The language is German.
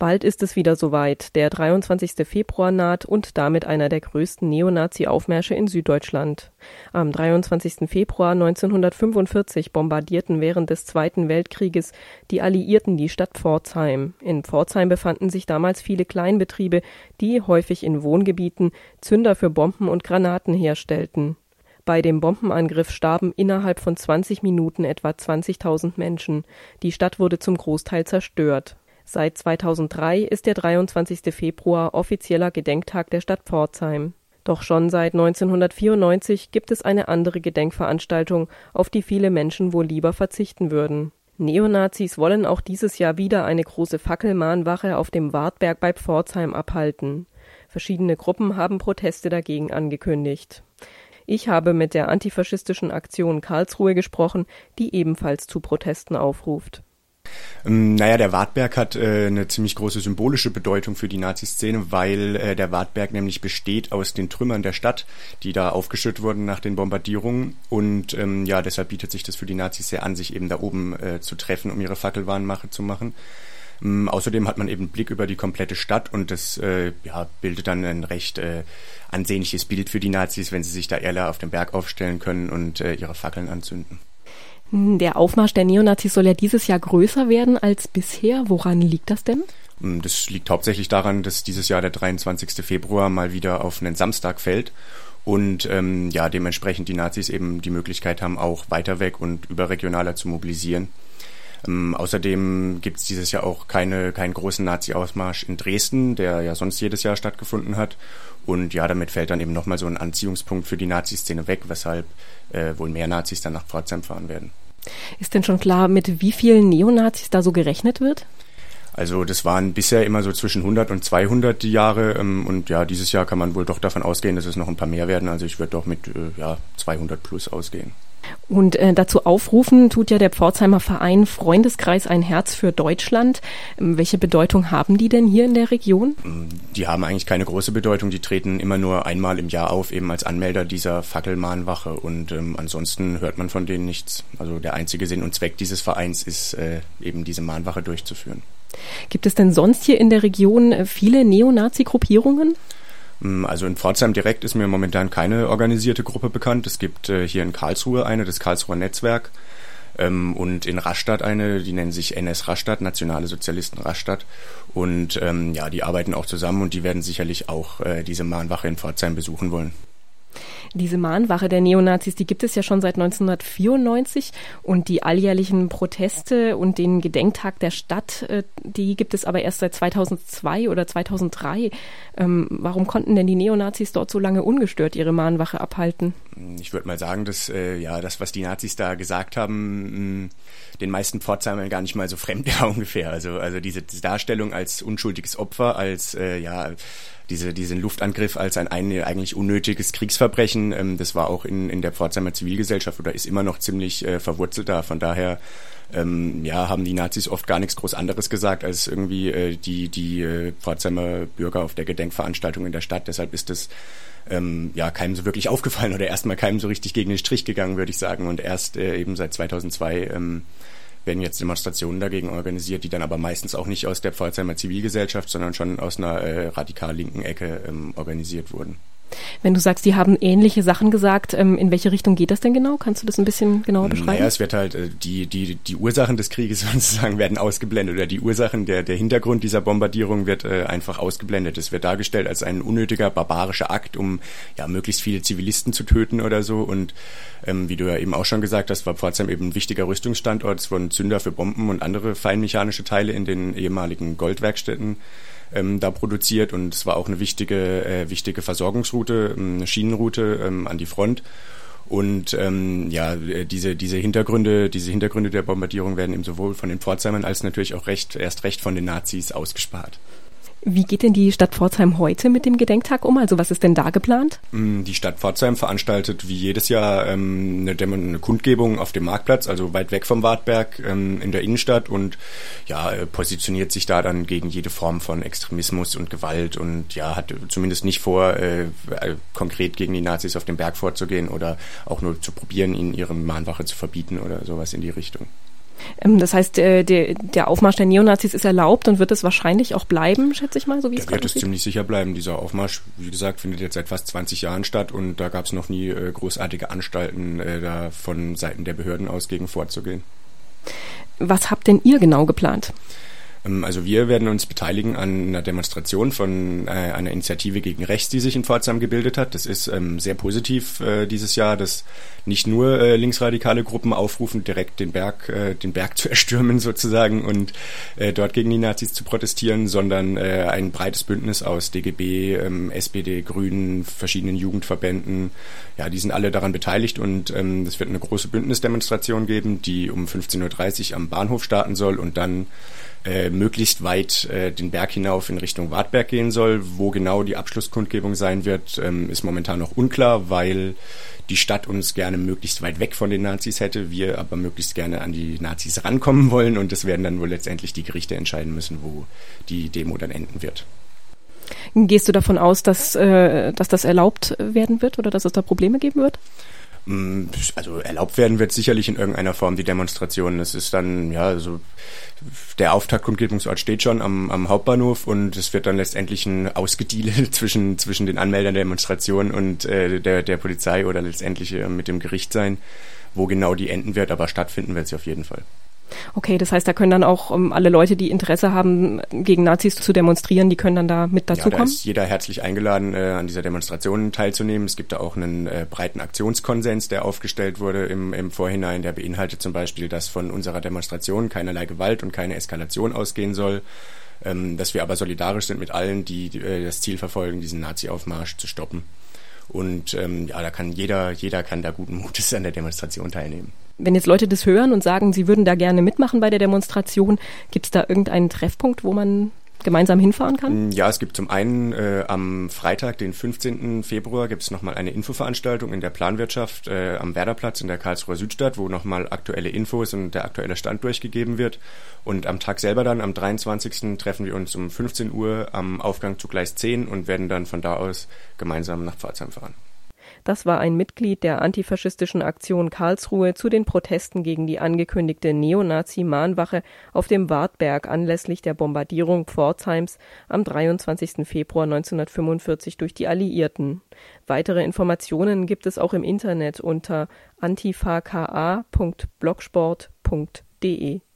Bald ist es wieder soweit. Der 23. Februar naht und damit einer der größten Neonazi-Aufmärsche in Süddeutschland. Am 23. Februar 1945 bombardierten während des Zweiten Weltkrieges die Alliierten die Stadt Pforzheim. In Pforzheim befanden sich damals viele Kleinbetriebe, die häufig in Wohngebieten Zünder für Bomben und Granaten herstellten. Bei dem Bombenangriff starben innerhalb von 20 Minuten etwa 20.000 Menschen. Die Stadt wurde zum Großteil zerstört. Seit 2003 ist der 23. Februar offizieller Gedenktag der Stadt Pforzheim. Doch schon seit 1994 gibt es eine andere Gedenkveranstaltung, auf die viele Menschen wohl lieber verzichten würden. Neonazis wollen auch dieses Jahr wieder eine große Fackelmahnwache auf dem Wartberg bei Pforzheim abhalten. Verschiedene Gruppen haben Proteste dagegen angekündigt. Ich habe mit der antifaschistischen Aktion Karlsruhe gesprochen, die ebenfalls zu Protesten aufruft. Der Wartberg hat eine ziemlich große symbolische Bedeutung für die Nazi-Szene, weil der Wartberg nämlich besteht aus den Trümmern der Stadt, die da aufgeschüttet wurden nach den Bombardierungen. Und deshalb bietet sich das für die Nazis sehr an, sich eben da oben zu treffen, um ihre Fackelmahnwache zu machen. Außerdem hat man eben einen Blick über die komplette Stadt und das bildet dann ein recht ansehnliches Bild für die Nazis, wenn sie sich da eher auf dem Berg aufstellen können und ihre Fackeln anzünden. Der Aufmarsch der Neonazis soll ja dieses Jahr größer werden als bisher. Woran liegt das denn? Das liegt hauptsächlich daran, dass dieses Jahr der 23. Februar mal wieder auf einen Samstag fällt und dementsprechend die Nazis eben die Möglichkeit haben, auch weiter weg und überregionaler zu mobilisieren. Außerdem gibt es dieses Jahr auch keinen großen Nazi-Ausmarsch in Dresden, der ja sonst jedes Jahr stattgefunden hat. Und damit fällt dann eben nochmal so ein Anziehungspunkt für die Nazi-Szene weg, weshalb wohl mehr Nazis dann nach Pforzheim fahren werden. Ist denn schon klar, mit wie vielen Neonazis da so gerechnet wird? Also das waren bisher immer so zwischen 100 und 200 die Jahre dieses Jahr kann man wohl doch davon ausgehen, dass es noch ein paar mehr werden. Also ich würde doch mit 200 plus ausgehen. Und dazu aufrufen tut ja der Pforzheimer Verein Freundeskreis Ein Herz für Deutschland. Welche Bedeutung haben die denn hier in der Region? Die haben eigentlich keine große Bedeutung. Die treten immer nur einmal im Jahr auf, eben als Anmelder dieser Fackelmahnwache. Und ansonsten hört man von denen nichts. Also der einzige Sinn und Zweck dieses Vereins ist eben diese Mahnwache durchzuführen. Gibt es denn sonst hier in der Region viele Neonazi-Gruppierungen? Also in Pforzheim direkt ist mir momentan keine organisierte Gruppe bekannt. Es gibt hier in Karlsruhe eine, das Karlsruher Netzwerk, und in Rastatt eine, die nennen sich NS Rastatt, Nationale Sozialisten Rastatt. Und die arbeiten auch zusammen und die werden sicherlich auch diese Mahnwache in Pforzheim besuchen wollen. Diese Mahnwache der Neonazis, die gibt es ja schon seit 1994 und die alljährlichen Proteste und den Gedenktag der Stadt, die gibt es aber erst seit 2002 oder 2003. Warum konnten denn die Neonazis dort so lange ungestört ihre Mahnwache abhalten? Ich würde mal sagen, dass das, was die Nazis da gesagt haben, den meisten Pforzheimern gar nicht mal so fremd war ungefähr. Also diese Darstellung als unschuldiges Opfer, als diesen Luftangriff als ein eigentlich unnötiges Kriegsverbrechen, das war auch in der Pforzheimer Zivilgesellschaft oder ist immer noch ziemlich verwurzelt da. Von daher haben die Nazis oft gar nichts groß anderes gesagt als irgendwie die Pforzheimer Bürger auf der Gedenkveranstaltung in der Stadt. Deshalb ist das keinem so wirklich aufgefallen oder erstmal keinem so richtig gegen den Strich gegangen, würde ich sagen. Und erst eben seit 2002 werden jetzt Demonstrationen dagegen organisiert, die dann aber meistens auch nicht aus der Pforzheimer Zivilgesellschaft, sondern schon aus einer radikal linken Ecke organisiert wurden. Wenn du sagst, die haben ähnliche Sachen gesagt, in welche Richtung geht das denn genau? Kannst du das ein bisschen genauer beschreiben? Es wird halt, die Ursachen des Krieges sozusagen werden ausgeblendet oder die Ursachen, der Hintergrund dieser Bombardierung wird einfach ausgeblendet. Es wird dargestellt als ein unnötiger, barbarischer Akt, um möglichst viele Zivilisten zu töten oder so. Und wie du ja eben auch schon gesagt hast, war Pforzheim eben ein wichtiger Rüstungsstandort. Es wurden Zünder für Bomben und andere feinmechanische Teile in den ehemaligen Goldwerkstätten da produziert und es war auch eine wichtige Versorgungsroute, eine Schienenroute an die Front und diese Hintergründe der Bombardierung werden eben sowohl von den Pforzheimern als natürlich auch erst recht von den Nazis ausgespart. Wie geht denn die Stadt Pforzheim heute mit dem Gedenktag um? Also was ist denn da geplant? Die Stadt Pforzheim veranstaltet wie jedes Jahr eine Kundgebung auf dem Marktplatz, also weit weg vom Wartberg in der Innenstadt und positioniert sich da dann gegen jede Form von Extremismus und Gewalt und hat zumindest nicht vor, konkret gegen die Nazis auf dem Berg vorzugehen oder auch nur zu probieren, ihnen ihre Mahnwache zu verbieten oder sowas in die Richtung. Das heißt, der Aufmarsch der Neonazis ist erlaubt und wird es wahrscheinlich auch bleiben, schätze ich mal, so wie es gerade aussieht? Der wird es ziemlich sicher bleiben. Dieser Aufmarsch, wie gesagt, findet jetzt seit fast 20 Jahren statt und da gab es noch nie großartige Anstalten, da von Seiten der Behörden aus gegen vorzugehen. Was habt denn ihr genau geplant? Also wir werden uns beteiligen an einer Demonstration von einer Initiative gegen Rechts, die sich in Pforzheim gebildet hat. Das ist sehr positiv dieses Jahr, dass nicht nur linksradikale Gruppen aufrufen, direkt den Berg zu erstürmen sozusagen und dort gegen die Nazis zu protestieren, sondern ein breites Bündnis aus DGB, SPD, Grünen, verschiedenen Jugendverbänden. Ja, die sind alle daran beteiligt und es wird eine große Bündnisdemonstration geben, die um 15:30 Uhr am Bahnhof starten soll und dann möglichst weit den Berg hinauf in Richtung Wartberg gehen soll. Wo genau die Abschlusskundgebung sein wird, ist momentan noch unklar, weil die Stadt uns gerne möglichst weit weg von den Nazis hätte, wir aber möglichst gerne an die Nazis rankommen wollen und das werden dann wohl letztendlich die Gerichte entscheiden müssen, wo die Demo dann enden wird. Gehst du davon aus, dass das erlaubt werden wird oder dass es da Probleme geben wird? Also erlaubt werden wird sicherlich in irgendeiner Form die Demonstration. Es ist dann, ja, also der Auftaktkundgebungsort steht schon am Hauptbahnhof und es wird dann letztendlich ein Ausgedeale zwischen den Anmeldern der Demonstration und der Polizei oder letztendlich mit dem Gericht sein, wo genau die enden wird, aber stattfinden wird sie auf jeden Fall. Okay, das heißt, da können dann auch alle Leute, die Interesse haben, gegen Nazis zu demonstrieren, die können dann da mit dazukommen? Ja, da ist jeder herzlich eingeladen, an dieser Demonstration teilzunehmen. Es gibt da auch einen breiten Aktionskonsens, der aufgestellt wurde im Vorhinein. Der beinhaltet zum Beispiel, dass von unserer Demonstration keinerlei Gewalt und keine Eskalation ausgehen soll, dass wir aber solidarisch sind mit allen, die das Ziel verfolgen, diesen Nazi-Aufmarsch zu stoppen. Und ja, da kann jeder kann da guten Mutes an der Demonstration teilnehmen. Wenn jetzt Leute das hören und sagen, sie würden da gerne mitmachen bei der Demonstration, gibt es da irgendeinen Treffpunkt, wo man gemeinsam hinfahren kann? Ja, es gibt zum einen am Freitag, den 15. Februar, gibt es nochmal eine Infoveranstaltung in der Planwirtschaft am Werderplatz in der Karlsruher Südstadt, wo nochmal aktuelle Infos und der aktuelle Stand durchgegeben wird. Und am Tag selber dann, am 23. treffen wir uns um 15 Uhr am Aufgang zu Gleis 10 und werden dann von da aus gemeinsam nach Pforzheim fahren. Das war ein Mitglied der antifaschistischen Aktion Karlsruhe zu den Protesten gegen die angekündigte Neonazi-Mahnwache auf dem Wartberg anlässlich der Bombardierung Pforzheims am 23. Februar 1945 durch die Alliierten. Weitere Informationen gibt es auch im Internet unter antifaka.blogsport.de.